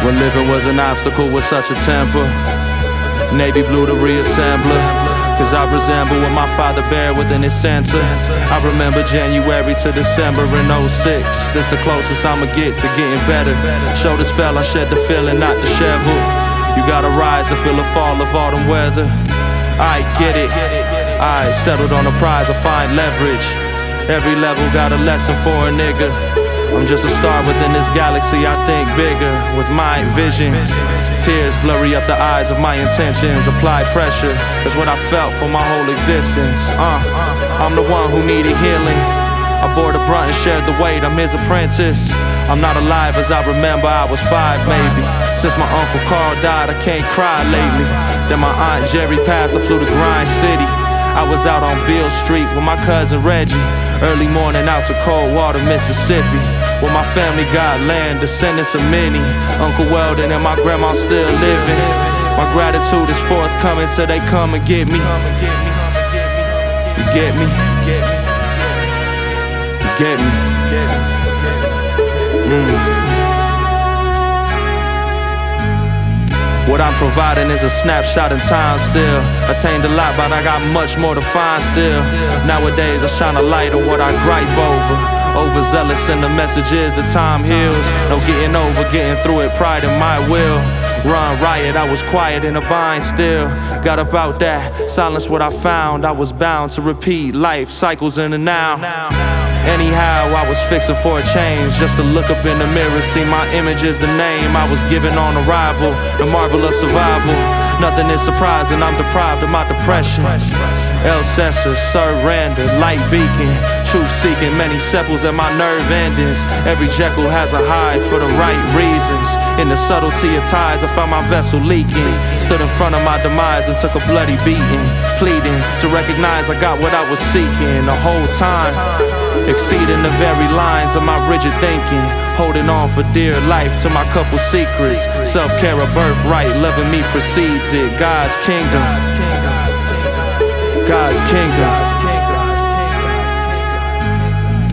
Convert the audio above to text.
When living was an obstacle with such a temper, navy blue to reassembler, cause I resemble what my father bear within his center. I remember January to December in 06. This the closest I'ma get to getting better. Shoulders fell, I shed the feeling, not disheveled. You gotta rise to feel the fall of autumn weather. I get it, I settled on a prize, I find leverage. Every level got a lesson for a nigga. I'm just a star within this galaxy, I think bigger with my vision. Tears blurry up the eyes of my intentions. Apply pressure, that's what I felt for my whole existence. I'm the one who needed healing. I bore the brunt and shared the weight, I'm his apprentice. I'm not alive as I remember, I was 5 maybe. Since my Uncle Carl died, I can't cry lately. Then my Aunt Jerry passed, I flew to Grind City. I was out on Beale Street with my cousin Reggie. Early morning out to Coldwater, Mississippi. Where my family got land, descendants of many. Uncle Weldon and my grandma still living. My gratitude is forthcoming till they come and get me. You get me? You get me? What I'm providing is a snapshot in time still. Attained a lot, but I got much more to find still. Nowadays I shine a light on what I gripe over. Overzealous in the messages that time heals. No getting over, getting through it, pride in my will. Run riot, I was quiet in a bind still. Got about that, silence what I found. I was bound to repeat life cycles in the now. Anyhow, I was fixing for a change. Just to look up in the mirror, see my image is the name I was given on arrival. The marvel of survival. Nothing is surprising, I'm deprived of my depression. El Cesar, surrender, light beacon. Truth seeking, many sepals at my nerve endings. Every Jekyll has a hide for the right reasons. In the subtlety of tides, I found my vessel leaking. Stood in front of my demise and took a bloody beating. Pleading to recognize I got what I was seeking the whole time. Exceeding the very lines of my rigid thinking. Holding on for dear life to my couple secrets. Self-care a birthright, loving me precedes it. God's kingdom. God's kingdom.